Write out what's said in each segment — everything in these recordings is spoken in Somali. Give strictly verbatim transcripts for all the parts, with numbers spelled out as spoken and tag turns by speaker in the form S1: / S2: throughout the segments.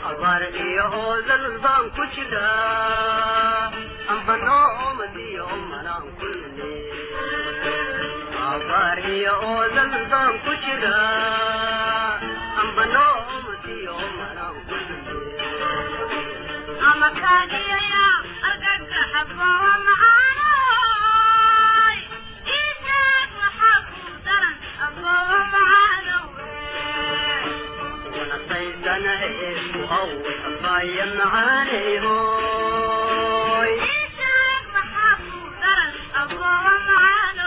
S1: أبارني أوزن البان كشدا أم بنوم ديوم منام كلني أبارني أوزن البان كشدا أم بنوم ديوم منام كلني أما كان يا أرجع حبوا معانا إيشك وحبوا درن أبوا معانا ونصيدنا إيش وهوي أبايا معاني هوي إيشك وحبوا درن أبوا معانا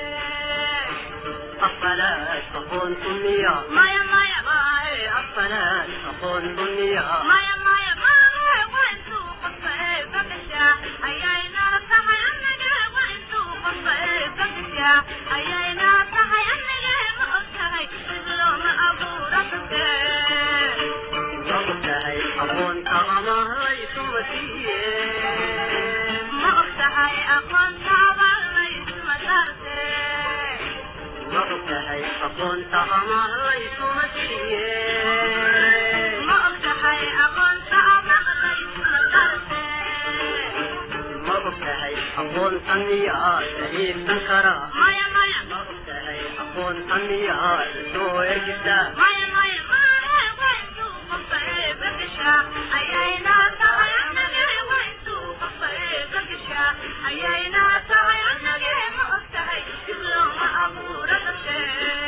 S1: أفلا تكون دنيا مايا مايا مايا أفلا تكون دنيا مايا مايا مايا وانتو قصي بكشا أيينا صحي أنك وانتو قصي بكشا أيينا صحي أنك مؤسهي إذلوم أبو رفضي مؤسهي أبون تغمى ليس مسيح مؤسهي أبون تغمى ليس مسارتي مؤسهي أبون تغمى ليس مسيح مؤسهي أبون تغمى ليس مسارتي مؤسهي أبون تنيا شهيد تنكرا مايا مايا مؤسهي أبون تنيا سوء جدا مايا مايا مايا وانتو قصي بكشا أيينا صحي أنك وانتو قصي بكشا أيينا صحي أنك مؤسهي إذلوم أبو رفضي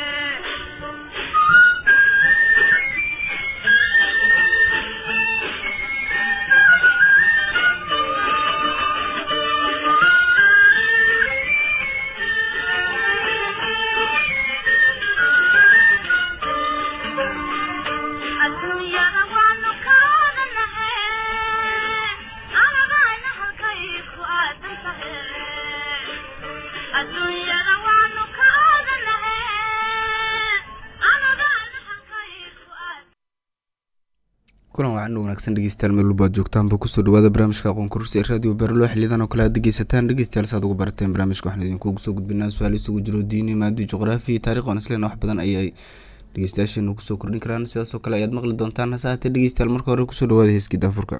S1: الدنيا نوانو كان لها أنا باينة حكيك وآدم صحيح الدنيا نوانو كان لها أنا باينة حكيك وآدم
S2: kulan wacan wanaagsan dhegeystayaal meel walba joogtaan ba kusoo dhawaada barnaamijka aqoon kursi ee radio Berlo xilidan oo kala dhegeysataan dhegeystayaal saad ugu barateen barnaamijka waxaan idinku soo gudbinaa su'aalo isugu jiro diini maadi juqraafi taariikh oo isla wax badan ayay dhegeystayaashu ku soo kordhin karaan sidaas oo kale ayaad maqli doontaan saacada dhegeystayaal marka hore kusoo dhawaada heeskii daafurka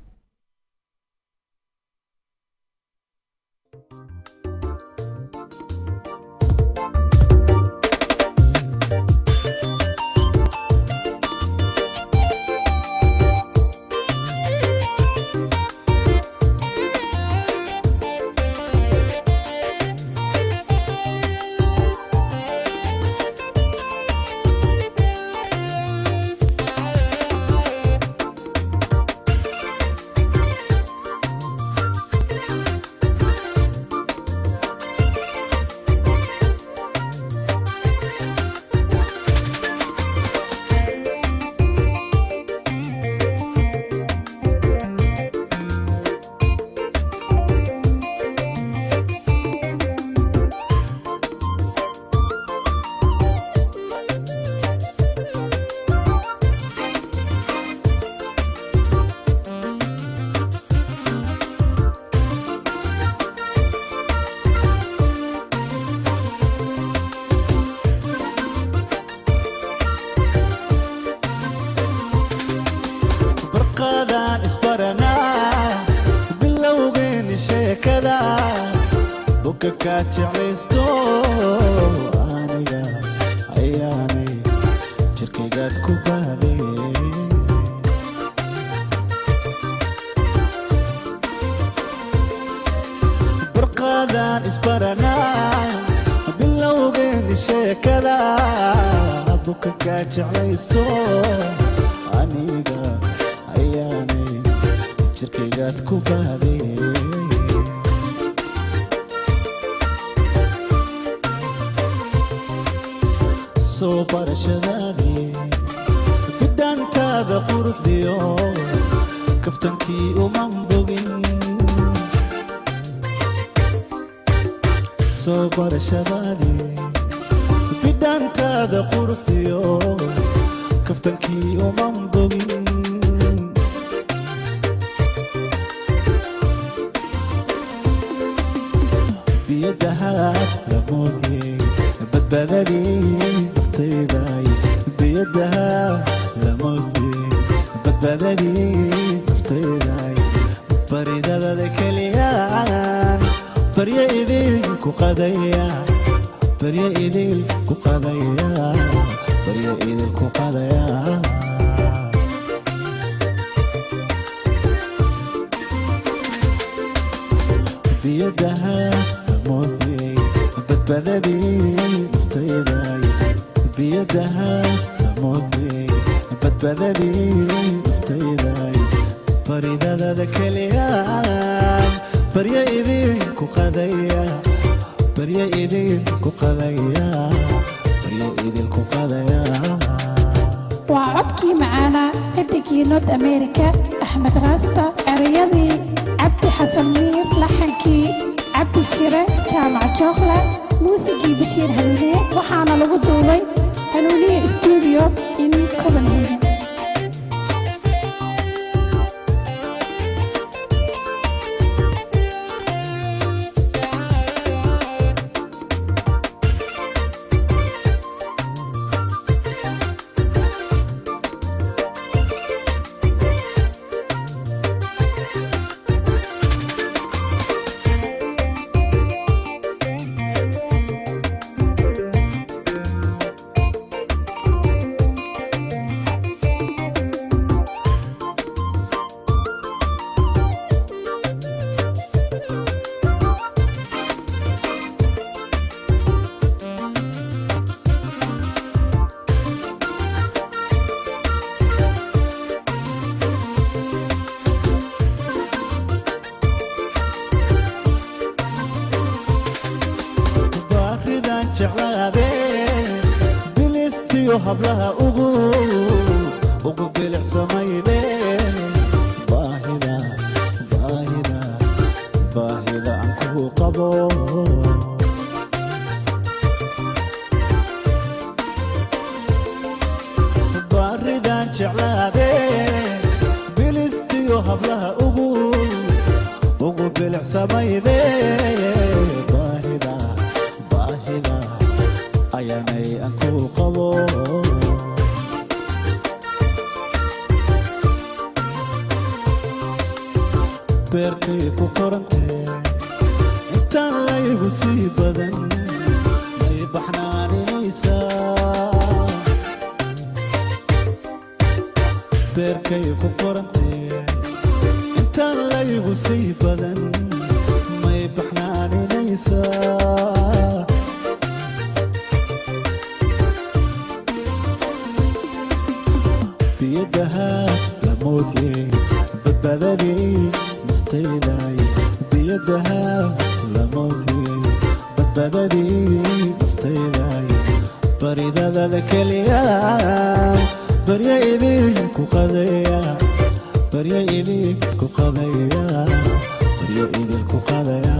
S3: كاتشعيستو أنا أيامي شركيات كوبالي برقادان إسبرنا باللو بين الشيكلا أبوك كاتشعيستو أنا أيامي شركيات كوبالي سوبر شذاني بدان تاذا قرثيو كفتنكي ومنبوغين سوبر شذاني بدان تاذا قرثيو كفتنكي ومنبوغين بيدها لموتي بدبلني طيباي بيدها لموتي badbaadadii naftayday baridadada keliyaan barya idinku qadaya barya idinku qadaya barya idinku qadaya biyadaha moodiyey badbaadadii naftayday biyadaha moodiyey badbaadadii naftayday baridadada keliyaan barya idinku qadaya barya idinku qadaya barya idinku qadaya
S4: waa codkii macaana xidigii North America Axmed Rasta erayadii Cabdi Xasan Miir laxankii Cabdi Shire Jaamac Jookla muusigii Bashiir Hanuuniye waxaana lagu duubay Hanuuniye Studio in Copenhagen.
S3: hablaha ugu ugu bilicsamayde baahida baahida baahida aan ku qabo baaridan jeclaade bilistiyo hablaha ugu ugu bilicsamayde baahida baahida ayaanay aan ku qabo beerkay ku korantee intaan laygu sii badan may baxnaaninaysaa beerkay ku korantee intaan laygu sii badan may baxnaaninaysaa biyadaha la moodiyey badbaadadii naftayday biyadaha la moodiyey badbaadadii naftayday baridadada keliya barya idinku qadaya barya idinku qadaya barya idinku qadaya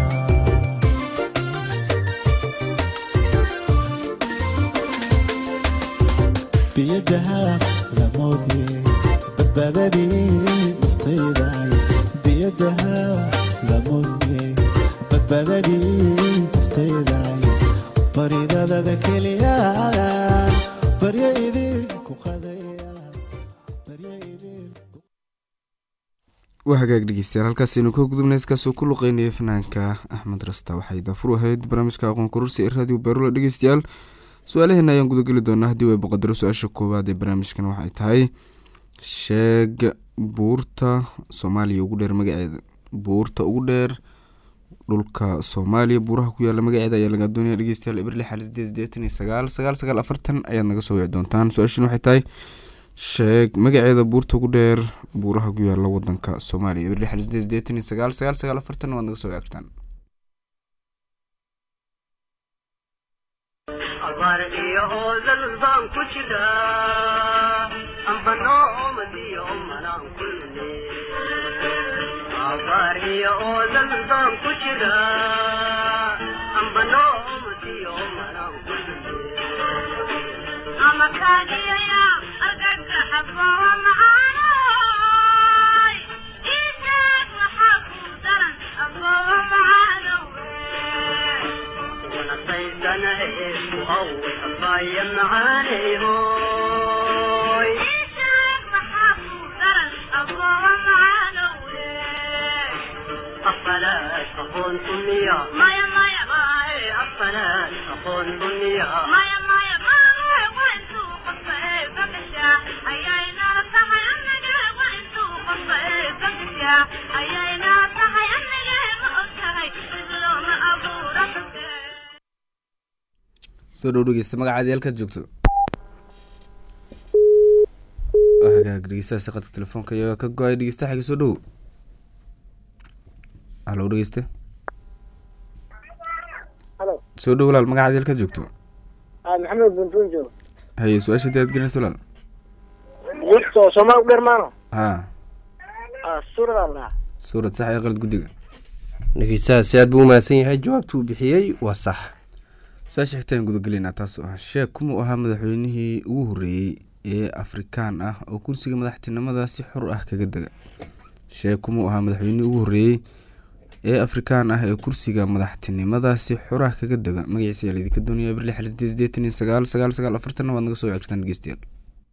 S3: biyadaha la moodiyey badbaadadii naftayday biyadaha la moodiyey badbaadadii naftayday baridadada keliya barya idinku qadaya barya idinku
S2: waa hagaag dhegeystayaal halkaasaynu ka gudubnay iskaasoo ku luqeynaya fanaanka Axmed Rasta waxay daafur ahayd barnaamijka aqoon kororsi ee raadiyo Beerulo dhegeystayaal su-aalaheena ayaan gudageli doonaa haddii way boqodaro su-aasha koowaad ee barnaamijkan waxay tahay sheeg buurta Soomaaliya ugu dheer magaceeda buurta ugu dheer dhulka Soomaaliya buuraha ku yaala magaceeda ayaa laga doonaya dhegeystayaal ibril xalis deetan iyo sagaal sagaal sagaal afartan ayaad naga soo wici doontaan su-aashan waxay tahay sheeg magaceeda buurta ugu dheer buuraha ku yaala wadanka Soomaaliya ibril xalis deetan iyo sagaal sagaal sagaal afartan waad naga soo wici kartaan
S1: Bardiyo zalban kuchida ambano madiyo manan kulli Bardiyo zalban kuchida ambano madiyo manan kulli Amakadiya ya agaka habwa maana Isa wahabu daran abwa maana سيدنا إيش وأول أطايا معاني هوي إيش محافظ أخون دنيا مايا مايا ماي أفلات أخون دنيا مايا مايا ماي وانتو قصي بقشا أيينا صحي أنك وانتو قصي بقشا أيينا صحي أنك مؤسهي إذلوم أبو رقصي
S2: soo dhow dhegeysta magacaada halkaad joogto hagaag dhegeystaha qadka telefoonka ayaa ka go-ay dhegeystaha xigga soo dhow halo dhegeyste
S5: halo
S2: soo dhow walaal magacaada halkaad joogto
S5: ah maxamed buntunjo
S2: haye su-aasha dee aad gelinayso walaal
S5: yurto Soomaal dheer maano
S2: haa
S5: ah suurada Allah
S2: suurad sax ee qalad guddiga
S6: dhegeystaha si aad buu umahadsan yahay jawaabtu uu bixiyey waa sax
S2: su-aasha xigtaan gudagelinaa taas oo ah sheeg kuma ahaa madaxweynihii ugu horreeyey ee afrikaan ah oo kursiga madaxtinimada si xor ah kaga dega sheeg kuma ahaa madaxweynihii ugu horreeyey ee afrikaan ah ee kursiga madaxtinimada si xor ah kaga dega magaciisa ayaa laydinka doonaya bir lix hal sideed sideetan iyo sagaal sagaal sagaal afartan waad naga soo cegirtaan dhegeystayaal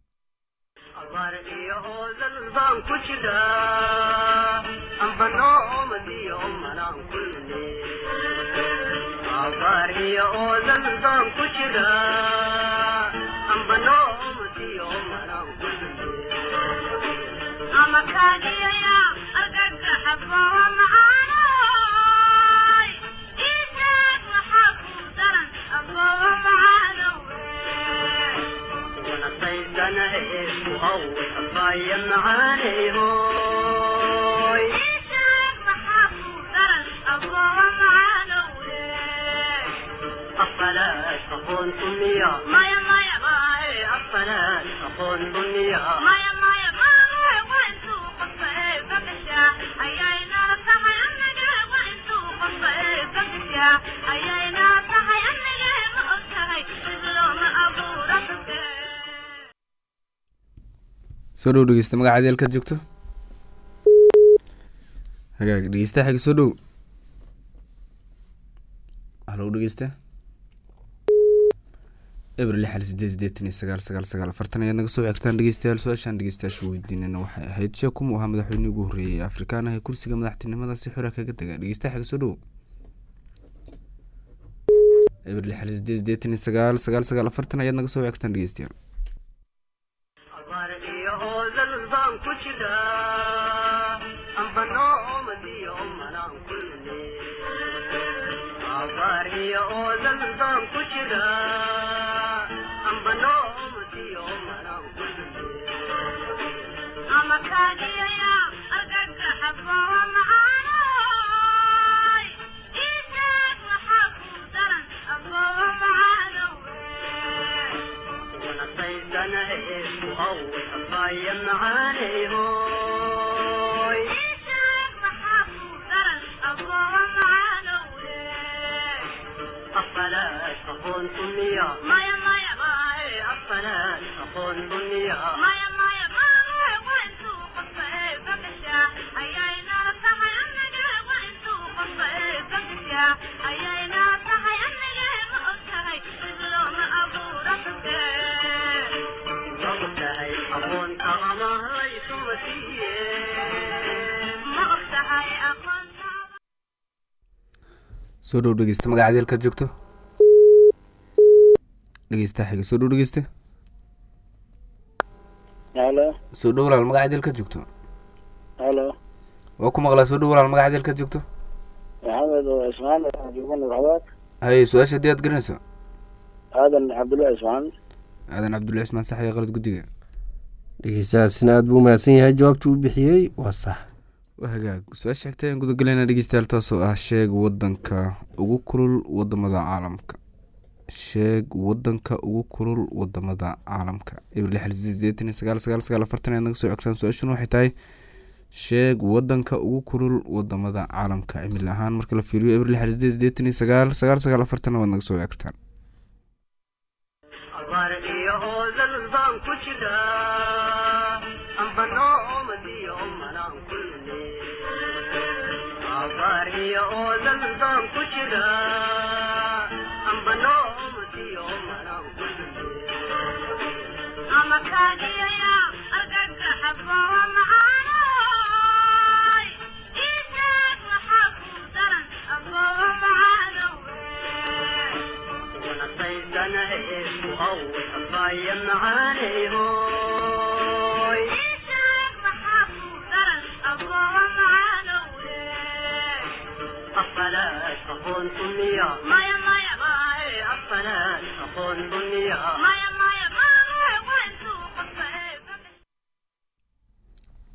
S1: Barhiya oo zalzal ku jira amba noomadiyo maran ku jira ama kaagiyaya argagga xaboo macaanoy iijeeg maxaa ku daran aboo macaanowe wana saydanahe ku awe abaya macaaneyhoy iijeeg maxaa ku daran aboo macaanowe أفلات أخون دنيا مايا مايا ماي أفلات أخون دنيا مايا مايا ماي وانتو قصي بقشا أيينا صحي أنك وانتو قصي بقشا أيينا صحي أنك مؤسهي إذلوم أبو رقصي
S2: soo dhow dhegeysta magacaada halkaad joogto hagaag dhegeystaha xigga soo dhow halo dhegeysta eber lix hal sideed sideetan iyo sagaal sagaal sagaal afartan ayaad naga soo cegtaan dhegeystayaal su-aashaan dhegeystayaasha weydiinana waxay ahayd sheeg kuma ahaa madaxweynihii ugu horreeyey ee afrikaan ah ee kursiga madaxtinimada si xora kaga dega dhegeystaha xigga soo dhow eber lix hal sideed sideetan iyo sagaal sagaal sagaal afartan ayaad naga soo cegtaan dhegeystayaal
S1: barhiya oo zalzal ku jira amba noomadiyo maran ku barhiya oo zalzal ku jira amba noomadiyo maran ku ama kaagiyaya argagga xaboo macaanoy iijeeg maxaa ku daran aboo macaanowe wana saydanahe ku awe abaya macaaneyhoy iijeeg maxaa ku daran aboo macaanowe أفلات أخون دنيا مايا مايا ماي أفلات أخون دنيا مايا مايا ماي وانتو قصي بقشا أيينا صحي أنك وانتو قصي بقشا أيينا صحي أنك مؤسهي إذلوم أبو رقصي مؤسهي أخون طعما ليس مسيح مؤسهي أخون
S2: soo dhow dhegeysta magacaada halkaad joogto dhegeystaha xiga soo dhow dhegeyste
S5: halo
S2: soo dhow walaal magacaada halkaad joogto
S5: halo
S2: waa ku maqlaa soo dhow walaal magacaada halkaad joogto
S5: maxamed oo ismaan joogan waxbaad
S2: haye su-aasha haddii aad garanayso
S5: aadan cabdullahi ismaan
S2: aadan cabdullahi ismaan sax iyo qalad guddiga
S6: dhegeystahaasina aad buu umahadsan yahay jawaabtu uu bixiyey waa sax
S2: waa hagaag su-aasha xigta ayaan gudagelayna dhegeystayaal taasoo ah sheeg wadanka ugu kulul wadamada caalamka sheeg wadanka ugu kulul wadamada caalamka eber lix hal sideed sideetan iyo sagaal sagaal sagaal afartan ayaad naga soo cegtaan su-aashuna waxay tahay sheeg wadanka ugu kulul wadamada caalamka cimil ahaan marka la fiiriyo eber lix hal sideed sideetan iyo sagaal sagaal sagaal afartan waad naga soo cegtaan
S1: barhiya oo zalzal ku jira amba noomadiyo maran ku barhiya oo zalzal ku jira amba noomadiyo maran ku ama kaagiyaya argagga xaboo macaanoy iijeeg maxaa ku daran aboo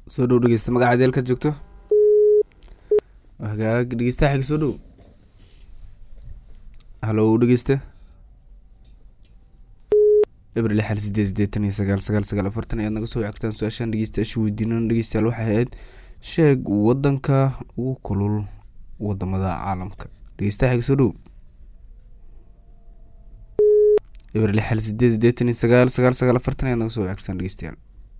S2: soo dhow dhegeysta magaca deelka joogto hagaag dhegeysta xig soo dhow halo dhegeysta ibril xal sideed sideetan iyo sagaal sagaal sagaal afartan ayaad naga soo wacagtaan su-aashaan dhegeystayaasha weydiinana dhegeystayaal waxay ahayd sheeg wadanka ugu kulul wadamada caalamka dhegeysta xig soo dhow ibril xal sideed sideetan iyo sagaal sagaal sagaal afartan ayaad naga soo wacagtaan dhegeystayaal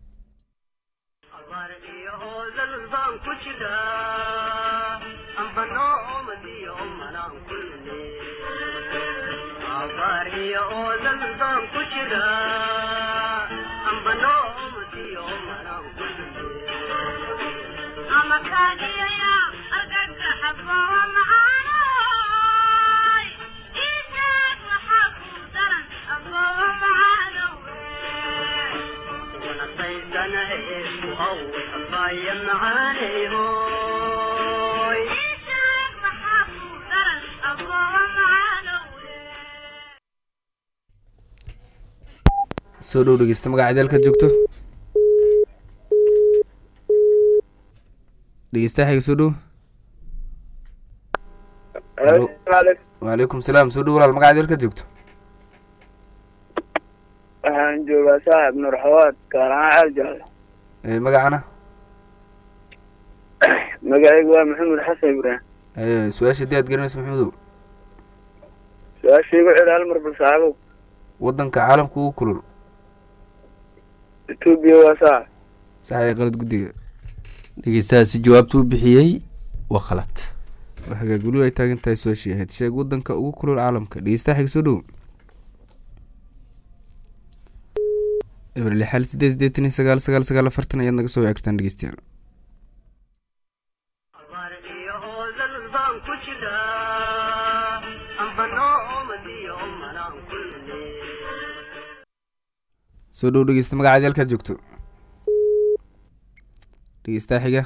S2: soo dhow dhegeysta magaca deelka joogto dhegeysta xig soo dhow waalaikum salaam soo dhow walaal magaca deelka joogto
S5: waxaan joogaa saaxib nur xawaad kaaraan caaljaale
S2: ee magacana
S5: magacaygu waa maxamed xasan ibraahim
S2: ee su-aasha hadii aad garanayso maxamedow
S5: su-aasha igu celi hal mar bal saaxibow
S2: wadanka caalamka ugu kulul
S5: etoobiya waa saaxib
S2: sax ee qalad guddiga
S6: dhegeystahaasi jawaabta u bixiyey waa khalad
S2: hagaag weli ay taagan tahay su-aashii ahayd sheeg wadanka ugu kulul caalamka dhegeysta xig soo dhow ibril xal sideed sideetan iyo sagaal sagaal sagaal afartan ayaad naga soo wacagtaan dhegeystayaal soo dhow dhegeysta magaca deelkaad joogto dhegeysta xiga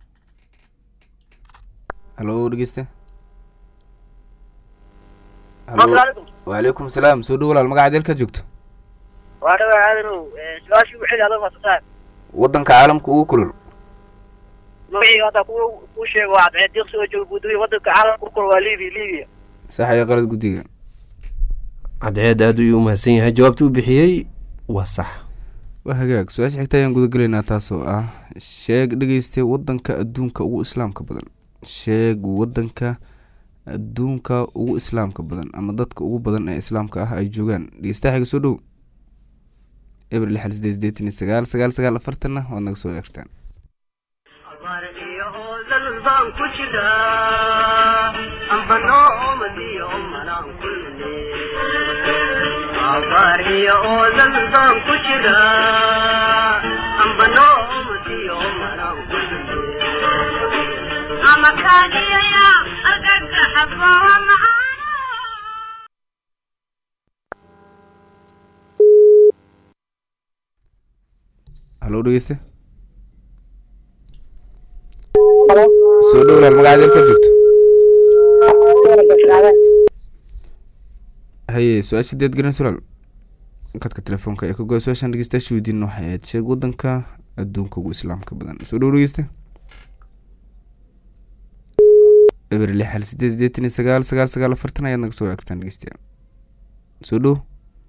S2: halo dhegeysta halo waalaikum salaam soo dhow walaal magaca deelkaad joogto
S5: waa dhawa aadanow su-aashii ugu celi adoo masasaad
S2: wadanka caalamka ugu kulul
S5: magacii hadda ku ku sheego waa cabdidiiq soo jooga guddoomiye wadanka caalamka ugu kulul waa libiya libiya
S2: sax iyo qalad guddiga
S6: cadceed aada ayuu umahadsan yahay jawaabta u bixiyey waa sax
S2: waa hagaag su-aasha xigta ayaan gudagelaynaa taasoo ah sheeg dhegeysta wadanka adduunka ugu islaamka badan sheeg wadanka adduunka ugu islaamka badan ama dadka ugu badan ee islaamka ah ay joogaan dhegeysta xiga soo dhow ibril xal sideed sideetan iyo sagaal sagaal sagaal afartanna waad naga soo eegtaan halo dhegeyste soo dhow walaal magaca deelka joogto haye su-aasha deed garanayso walaal kadka telefoonka ee ka goa su-aashaan dhegeystayaasha weydiin waxay ahayd sheeg wadanka adduunka ugu islaamka badan soo dhow dhegeyste ibril xal sideed sideetan iyo sagaal sagaal sagaal afartan ayaad naga soo wacagtaan dhegeystayaal soo dhow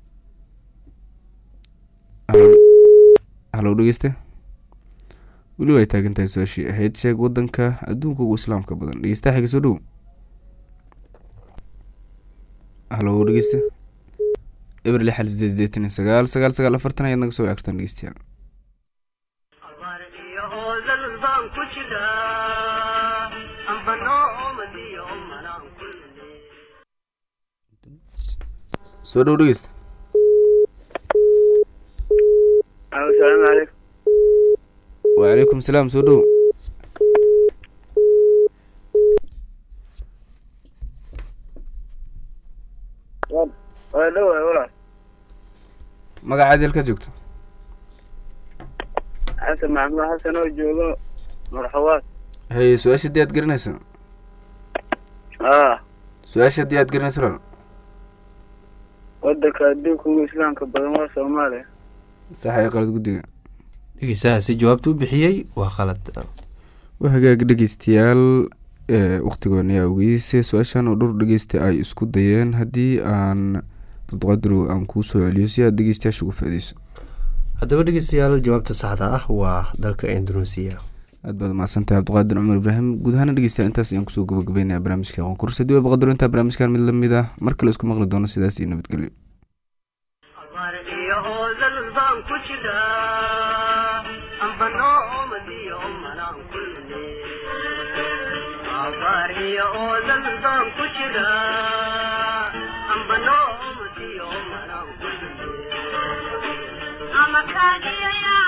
S2: halo dhegeyste weli way taagan tahay su-aashii ahayd sheeg wadanka adduunka ugu islaamka badan dhegeysta xiga soo dhow halo dhegeyste ibril xal sideed sideetan iyo sagaal sagaal sagaal afartan ayaad naga soo wacagtaan dhegeystayaal soo dhow dhegeysta
S5: asalaamu calaykum
S2: waalaikum salaam soo dhow
S5: waa dhow walaal
S2: magaca deelka joogto
S5: xasan maxamuud xasan oo joogo marxawaad
S2: haye su-aasha hadii aad garanayso
S5: aa
S2: su-aasha hadii aad garanayso walaal
S5: wadanka adduunka ugu islaamka badan waa soomaaliya
S2: sax iyo qalad guddiga
S6: dhegeystahaasi jawaabta u bixiyey waa khalad.
S2: waa hagaag dhegeystayaal waqtigoona awgeysay su-aashan oo dhowr dhegeysta ay isku dayeen. haddii aan abdiqaadirow aan kuu soo celiyo si aad dhegeystayaasha uga faaideyso.
S6: haddaba dhegeystayaal jawaabta saxda ah waa dalka Indonesia.
S2: aad baad mahadsantahay cabdiqaadir cumar ibraahim. guud ahaan dhegeystayaal intaas ayaan kusoo gabagabeynaya barnaamijka aqoon kororsi. haddii waa baqadaro intaa barnaamijkan mid lamid ah mar kale isku maqli doono sidaas iyo nabadgelyo.
S1: I'm a